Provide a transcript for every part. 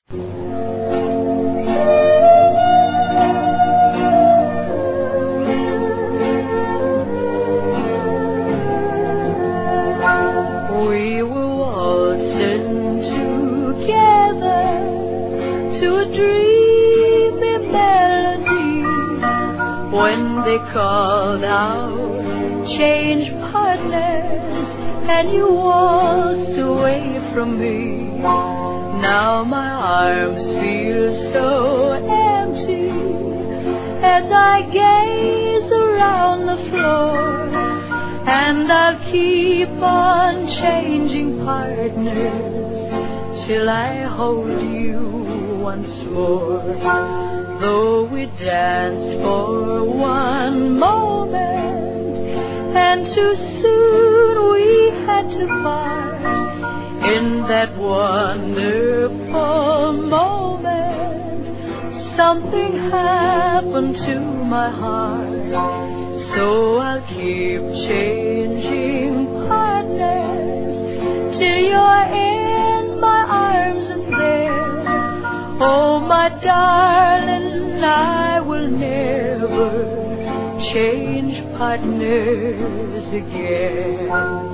We were waltzing together to a dreamy melody when they called out, change partners, and you waltzed away from me. Now my arms feel so empty as I gaze around the floor. And I'll keep on changing partners till I hold you once more. Though we danced for one moment, and too soon we had to part. In that wonderful moment, something happened to my heart. So I'll keep changing partners till you're in my arms and there. Oh, my darling, I will never change partners again.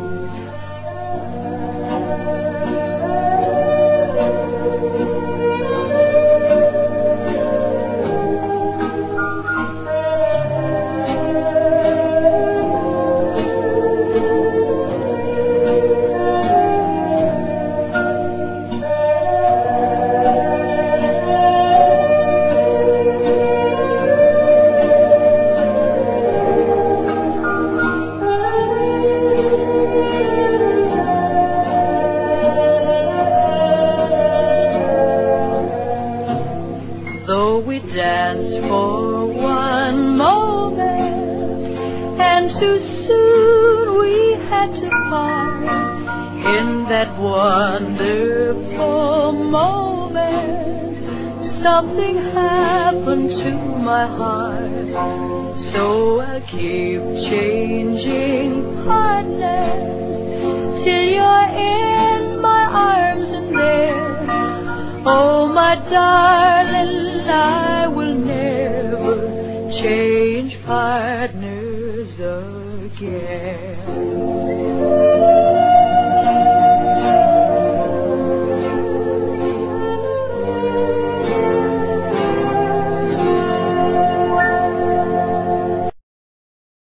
Though we danced for one moment, and too soon we had to part. In that wonderful moment, something happened to my heart. So I'll keep changing partners till you're in my arms and there. Oh, my darling, I will never change partners again.